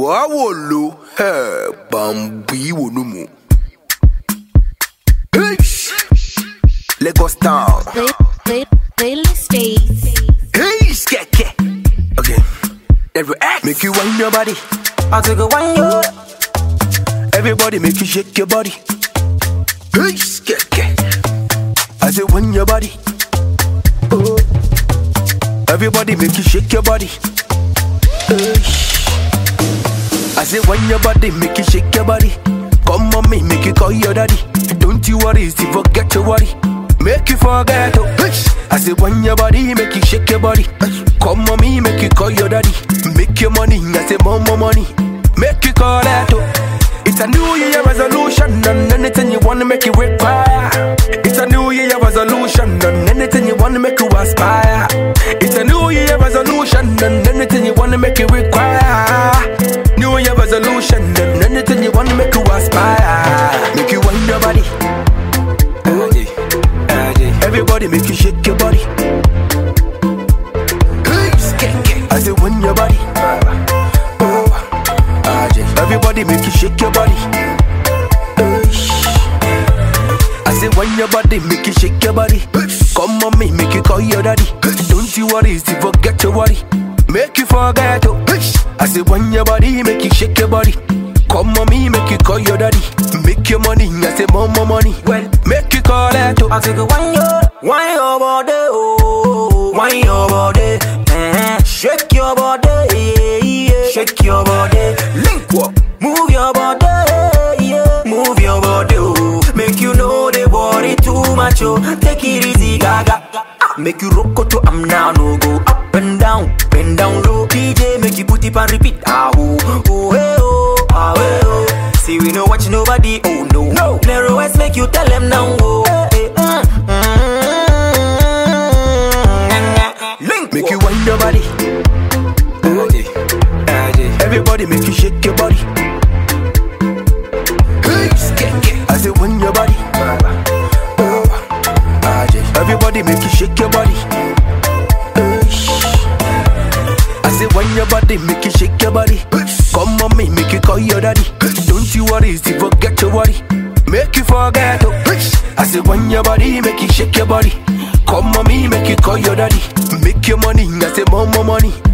Wawolo, Bambi Wonumu. Lagos Town. Playlist days. Hey, skeke. Okay. Every act make you wind your body. I'll take a wine you. Everybody make you shake your body. Hey, skeke. I say wind your body. Oh. Everybody make you shake your body. Hey. I say wind your body, make you shake your body. Come on me, make you call your daddy. Don't you worry, if you forget your worry. Make you forget, oh. I say wind your body, make you shake your body. Come on me, make you call your daddy. Make your money, I say more money. Make you call that, oh. It's a new year resolution, and anything you wanna make it require. It's a new year resolution, and anything you wanna make you aspire. It's a new year resolution, and anything you wanna make it require. New year resolution, and anything you wanna make you aspire. Make you wind your body. Everybody make you shake your body. I say wind your body. Everybody make you shake your body. I say wind your body, make you shake your body. Come on me, make you call your daddy. Don't you worry, if you forget your worry. Make you forget, oh. I say wind your body, make you shake your body. Come on me, make you call your daddy. Make your money, I say more money. Well, make you call that, oh. I'll take a wine your body, oh. Wine your body, shake your body, yeah. Shake your body, Link up. move your body, yeah. Move your body, oh. Make you know they worry too much, oh. Take it easy, gaga. Make you rock to I'm now, no go up and down low. DJ make you put it and repeat, ah oh, oh hey oh, ah hey oh. See we no watch nobody, oh no. Narrow eyes make you tell them now, oh. Link Make you wind your body. Everybody make you shake your body. I say wind your body. Everybody make you shake your body. I say wind your body, make you shake your body. Come on me, make you call your daddy. Don't you worry, if you forget your worry. Make you forget, oh. I say wind your body, make you shake your body. Come on me, make you call your daddy. Make your money, I say more money.